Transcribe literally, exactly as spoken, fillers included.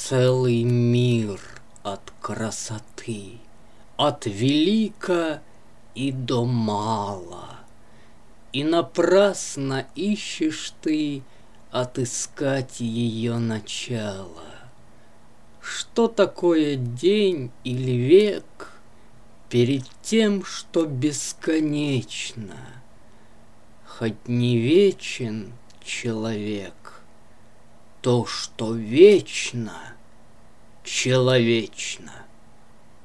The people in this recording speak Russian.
Целый мир от красоты, от велика и до мала, и напрасно ищешь ты отыскать ее начало. Что такое день или век перед тем, что бесконечно? Хоть не вечен человек, то, что вечно, человечно.